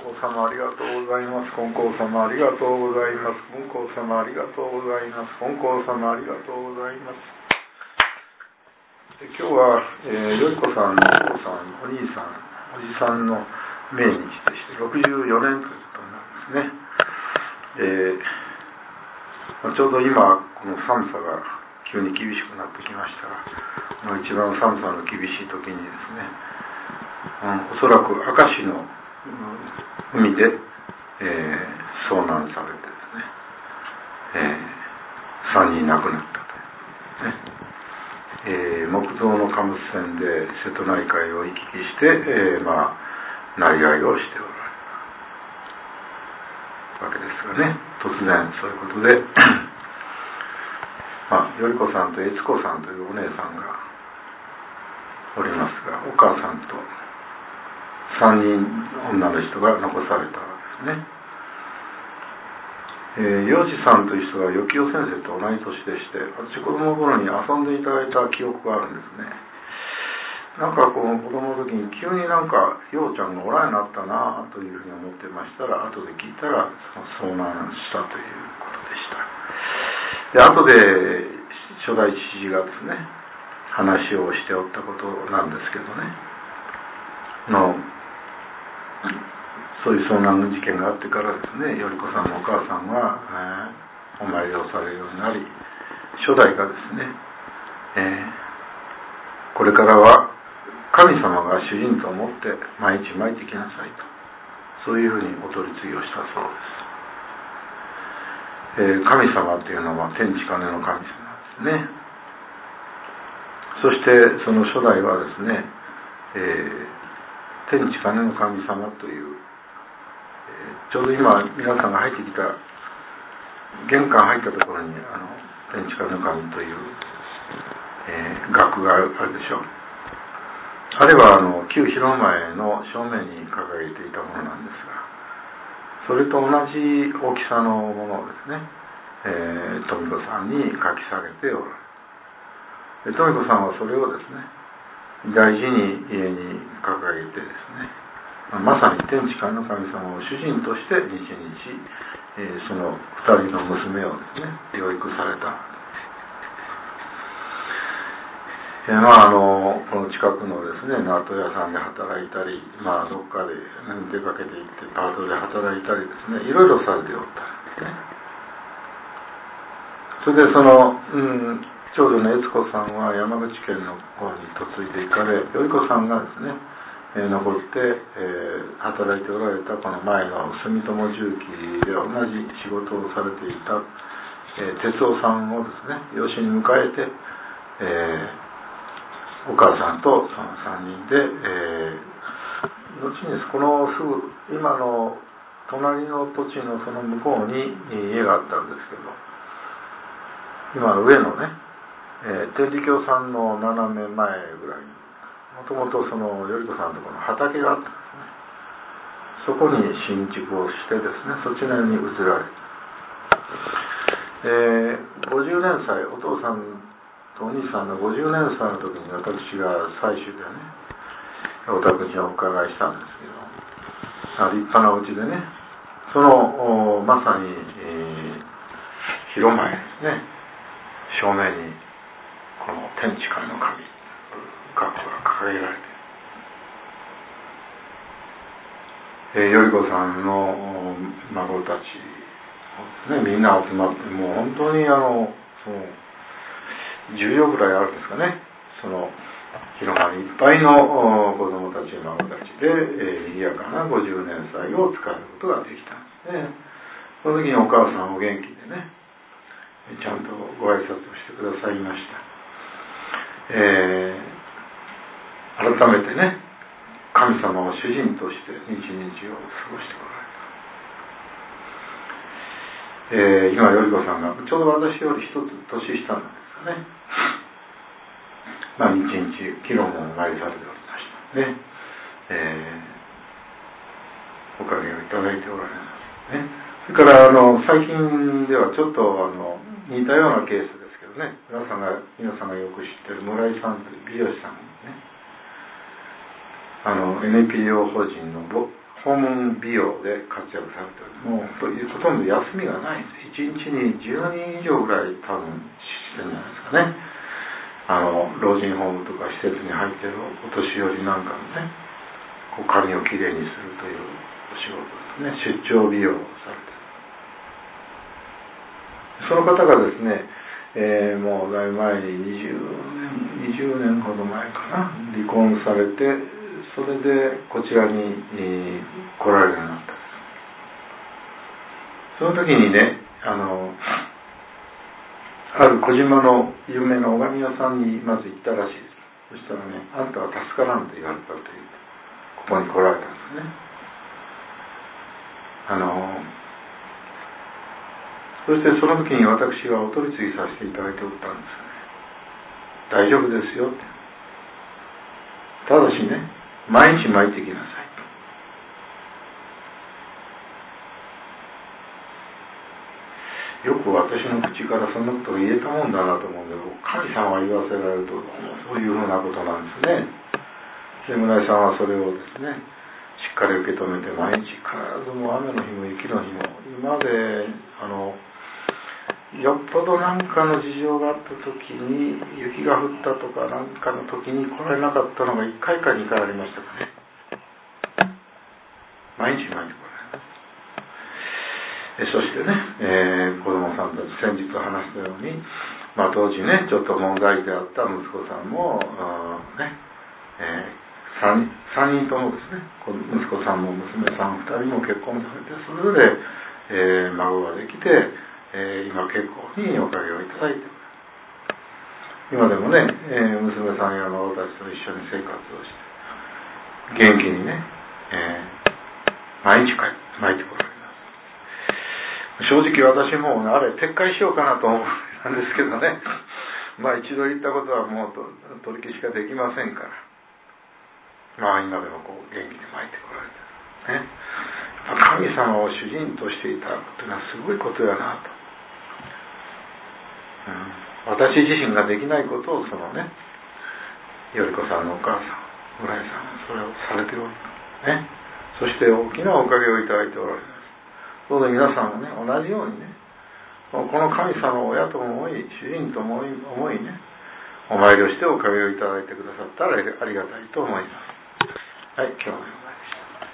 光様ありがとうございます。金光様ありがとうございます。金光様ありがとうございます。金光様ありがとうございます。今日は、よりこさんのお父さん、お兄さん、おじさんの命日でして64年ということになるんですね。ちょうど今この寒さが急に厳しくなってきましたが、一番寒さの厳しい時にですね、おそらく明石の海で、遭難されてですね、3人亡くなったという、ね、木造の貨物船で瀬戸内海を行き来して、なりわいをしておられるわけですがね、突然そういうことでよりこさんと悦子さんというお姉さんがおりますが、お母さんと3人女の人が残されたわけですね。洋治さんという人は幸代先生と同じ年でして、私子供の頃に遊んでいただいた記憶があるんですね。なんかこの子供の時に急になんか陽ちゃんがおらんようになったなというふうに思ってましたら、後で聞いたら遭難したということでした。で、後で初代知事がですね、話をしておったことなんですけどね、そういう遭難の事件があってからですね、よりこさんのお母さんは、お参りをされるようになり、初代がですね、これからは神様が主人と思って毎日参ってきなさいと、そういうふうにお取り次ぎをしたそうです。神様というのは天地金の神様ですね。そしてその初代はですね、天地金の神様という、ちょうど今皆さんが入ってきた玄関入ったところに天地金の神という、額があるでしょう。あれは旧広前の正面に掲げていたものなんですが、それと同じ大きさのものをですね、富子さんに書き下げておられる。富子さんはそれをですね、大事に家に掲げてですね、まさに天地間の神様を主人として日々、その2人の娘をですね、養育された。この近くのですね、納豆屋さんで働いたり、どっかで出かけていってパートで働いたりですね、いろいろされておったんですね。それで長女の悦子さんは山口県の方に嫁いで行かれ、よりこさんがですね、残って、働いておられたこの前の住友重機で同じ仕事をされていた、哲夫さんをですね、養子に迎えて、お母さんとその3人で、後にこのすぐ今の隣の土地のその向こうに家があったんですけど、今の上のね、天理教さんの斜め前ぐらいにもともとそのよりこさんのところの畑があったんですね。そこに新築をしてですね、そちらに移られて、50年祭、お父さんとお兄さんの50年祭の時に私が採取でね、お宅にお伺いしたんですけど、立派なお家でね、そのまさに、広前ですね、正面にこの天地間の神額が掲げられて、よりこさんの孫たちをですね、みんな集まって、もう本当にその10両ぐらいあるんですかね、その広間にいっぱいの子供たち孫たちで、賑やかな50年祭を使うことができたんですね。その時にお母さんお元気でね、ちゃんとご挨拶をしてくださいました。改めてね、神様を主人として日々を過ごしておられた。今よりこさんがちょうど私より一つ年下なんですかね。日々昨日もお参りされておりましたね。おかげをいただいておられますね。それから最近ではちょっと似たようなケースですけどね、皆さんがよく知ってる村井さんという美容師さんね、NPO 法人の本訪問美容で活躍されており、もうほとんど休みがないんです。1日に10人以上ぐらい多分してるんじゃないですかね。老人ホームとか施設に入っているお年寄りなんかのね、こう髪をきれいにするというお仕事ですね。出張美容をされている。その方がですね、もうだいぶ前に20年ほど前かな、離婚されて、それでこちらに、来られるようになったんです。その時にね、ある小島の有名な拝み屋さんにまず行ったらしいです。そしたらね、あんたは助からんと言われたという、ここに来られたんですね。そしてその時に私はお取り次ぎさせていただいておったんですね。大丈夫ですよって。ただしね、毎日巻いてきなさいと。よく私の口からそんなことを言えたもんだなと思うんで、神様が言わせられるとそういうふうなことなんですね。で、村井さんはそれをですね、しっかり受け止めて、毎日必ずも雨の日も雪の日も、今までよっぽど何かの事情があった時に、雪が降ったとか何かの時に来られなかったのが1回か2回ありましたかね。毎日毎日来られます。そしてね、子供さんたち、先日話したように、当時ね、ちょっと問題であった息子さんもね、3人ともですね、息子さんも娘さん2人も結婚されて、それぞれ、孫ができて、今結構におかげをいただいている。今でもね、娘さんや孫たちと一緒に生活をして元気にね、毎日巻いてこられます。正直私もあれ撤回しようかなと思ったんですけどね、一度言ったことはもう取り消しができませんから、今でもこう元気に巻いてこられてるね。神様を主人としていただくというのはすごいことやなと。私自身ができないことをそのね、頼子さんのお母さん、村井さんはそれをされておるね。そして大きなおかげをいただいておられます。どうぞ皆さんもね、同じようにね、この神様を親と思い、主人と思いね、お参りをしておかげをいただいてくださったらありがたいと思います。はい、今日は